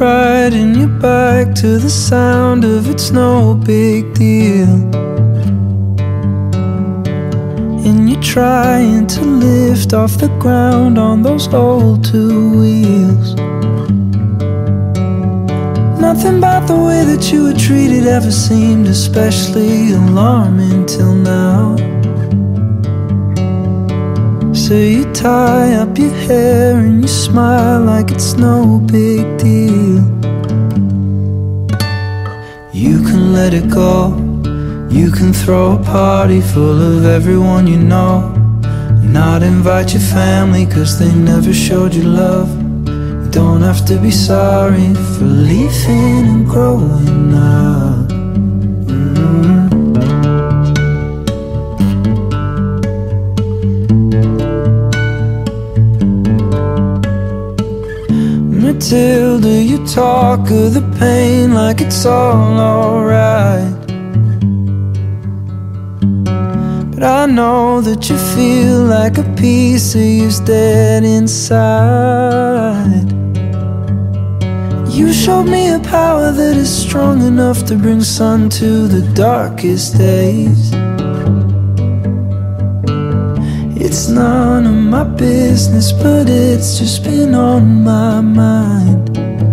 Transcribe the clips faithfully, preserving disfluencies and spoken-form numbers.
riding your bike to the sound of It's No Big Deal. And you're trying to lift off the ground on those old two wheels. Nothing about the way that you were treated ever seemed especially alarming till now. So you tie up your hair and you smile like it's no big deal. You can let it go. You can throw a party full of everyone you know, and not invite your family cause they never showed you love. You don't have to be sorry for leaving and growing up. mm-hmm. Matilda, you talk of the pain like it's all alright, but I know that you feel like a piece of you's dead inside. You showed me a power that is strong enough to bring sun to the darkest days. It's none of my business, but it's just been on my mind.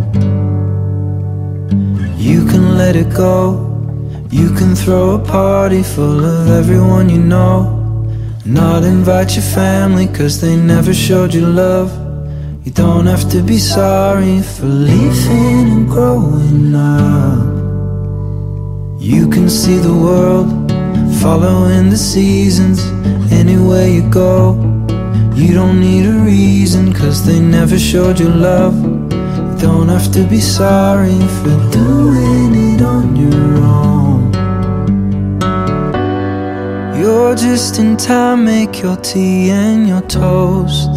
You can let it go. You can throw a party full of everyone you know, not invite your family cause they never showed you love. You don't have to be sorry for leaving and growing up. You can see the world, following the seasons, anywhere you go. You don't need a reason cause they never showed you love. You don't have to be sorry for doing it on your own. You're just in time, make your tea and your toast.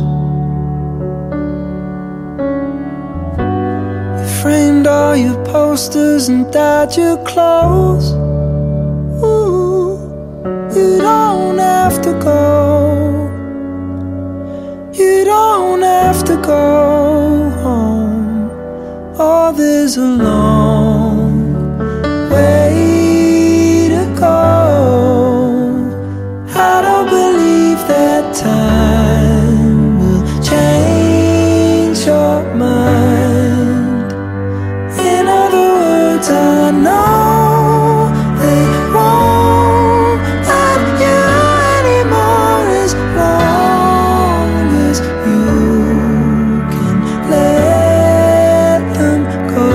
You framed all your posters and dyed your clothes. Ooh, you don't have to go. You don't have to go home. Oh, there's a long way to go. I don't believe that time will change your mind. In other words, I know they won't love you anymore as long as you can let them go.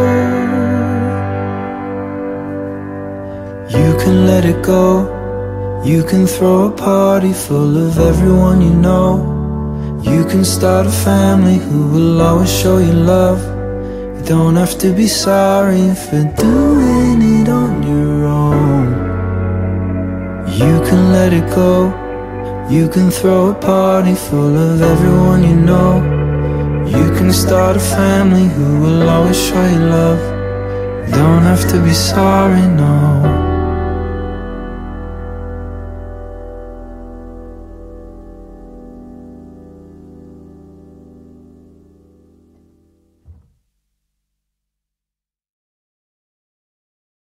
You can let it go. You can throw a party full of everyone you know. You can start a family who will always show you love. You don't have to be sorry for doing it on your own. You can let it go. You can throw a party full of everyone you know. You can start a family who will always show you love. You don't have to be sorry, no.